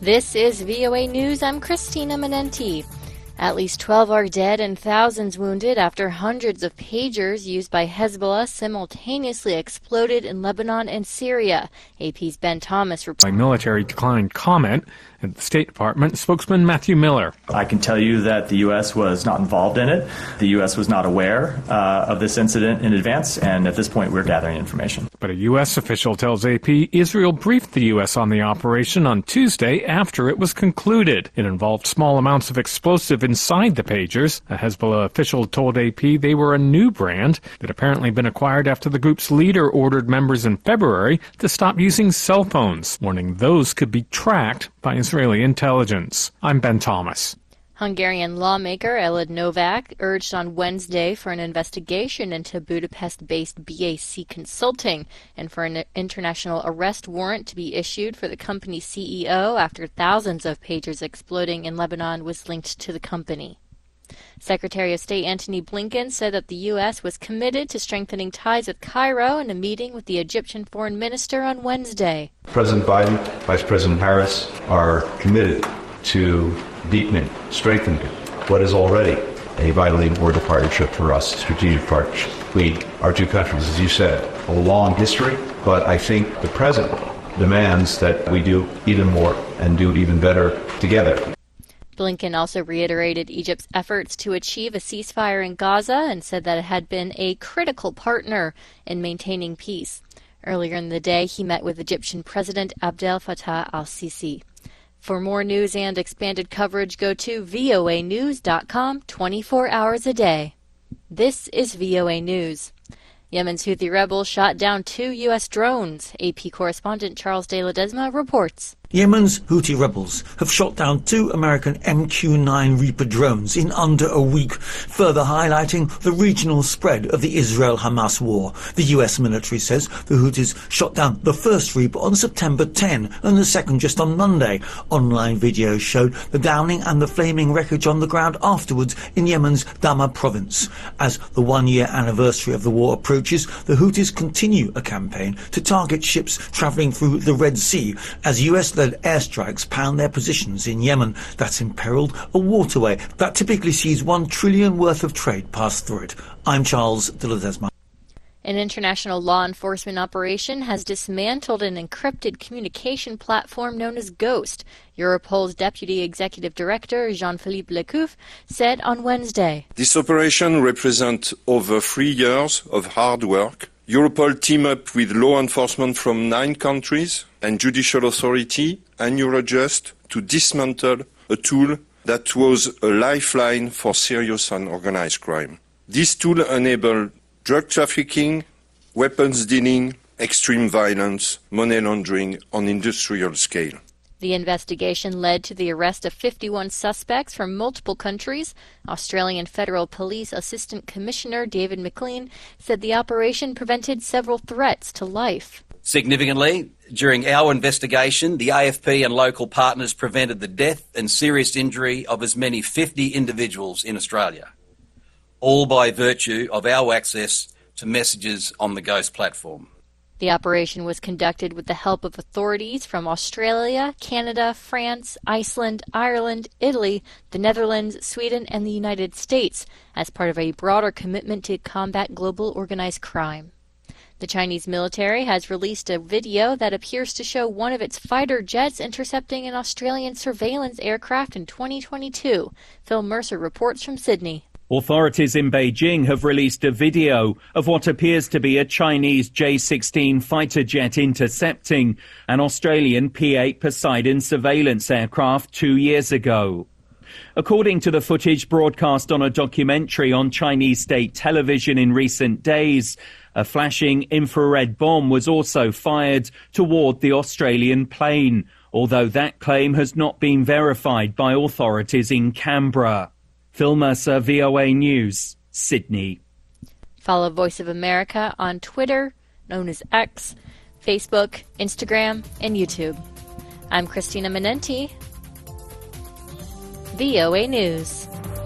This is VOA News. I'm Christina Menenti. At least 12 are dead and thousands wounded after hundreds of pagers used by Hezbollah simultaneously exploded in Lebanon and Syria. AP's Ben Thomas reports. By military declined comment at the State Department spokesman Matthew Miller. I can tell you that the U.S. was not involved in it. The U.S. was not aware of this incident in advance, and at this point we're gathering information. But a U.S. official tells AP Israel briefed the U.S. on the operation on Tuesday after it was concluded. It involved small amounts of explosive inside the pagers. A Hezbollah official told AP they were a new brand that apparently been acquired after the group's leader ordered members in February to stop using cell phones, warning those could be tracked by Israeli intelligence. I'm Ben Thomas. Hungarian lawmaker Elad Novak urged on Wednesday for an investigation into Budapest-based BAC Consulting and for an international arrest warrant to be issued for the company's CEO after thousands of pagers exploding in Lebanon was linked to the company. Secretary of State Antony Blinken said that the U.S. was committed to strengthening ties with Cairo in a meeting with the Egyptian foreign minister on Wednesday. President Biden, Vice President Harris are committed to deepening, strengthening what is already a vitally important partnership for us, strategic partnership between our two countries. As you said, a long history, but I think the present demands that we do even more and do even better together. Blinken also reiterated Egypt's efforts to achieve a ceasefire in Gaza and said that it had been a critical partner in maintaining peace. Earlier in the day, he met with Egyptian President Abdel Fattah al-Sisi. For more news and expanded coverage, go to voanews.com 24 hours a day. This is VOA News. Yemen's Houthi rebels shot down 2 U.S. drones. AP correspondent Charles de Ledesma reports. Yemen's Houthi rebels have shot down 2 American MQ-9 Reaper drones in under a week, further highlighting the regional spread of the Israel-Hamas war. The U.S. military says the Houthis shot down the first Reaper on September 10 and the second just on Monday. Online videos showed the downing and the flaming wreckage on the ground afterwards in Yemen's Dama province. As the one-year anniversary of the war approaches, the Houthis continue a campaign to target ships travelling through the Red Sea as U.S.-led airstrikes pound their positions in Yemen. That's imperiled a waterway that typically sees $1 trillion worth of trade pass through it. I'm Charles de Ledesma. An international law enforcement operation has dismantled an encrypted communication platform known as Ghost. Europol's Deputy Executive Director, Jean-Philippe Lecouf, said on Wednesday. This operation represents over 3 years of hard work. Europol teamed up with law enforcement from 9 countries and judicial authority and Eurojust to dismantle a tool that was a lifeline for serious and organized crime. This tool enabled drug trafficking, weapons dealing, extreme violence, money laundering on industrial scale. The investigation led to the arrest of 51 suspects from multiple countries. Australian Federal Police Assistant Commissioner David McLean said the operation prevented several threats to life. Significantly, during our investigation, the AFP and local partners prevented the death and serious injury of as many 50 individuals in Australia, all by virtue of our access to messages on the Ghost platform. The operation was conducted with the help of authorities from Australia, Canada, France, Iceland, Ireland, Italy, the Netherlands, Sweden, and the United States as part of a broader commitment to combat global organized crime. The Chinese military has released a video that appears to show one of its fighter jets intercepting an Australian surveillance aircraft in 2022. Phil Mercer reports from Sydney. Authorities in Beijing have released a video of what appears to be a Chinese J-16 fighter jet intercepting an Australian P-8 Poseidon surveillance aircraft 2 years ago. According to the footage broadcast on a documentary on Chinese state television in recent days, a flashing infrared bomb was also fired toward the Australian plane, although that claim has not been verified by authorities in Canberra. Phil Mercer, VOA News, Sydney. Follow Voice of America on Twitter, known as X, Facebook, Instagram, and YouTube. I'm Christina Menenti, VOA News.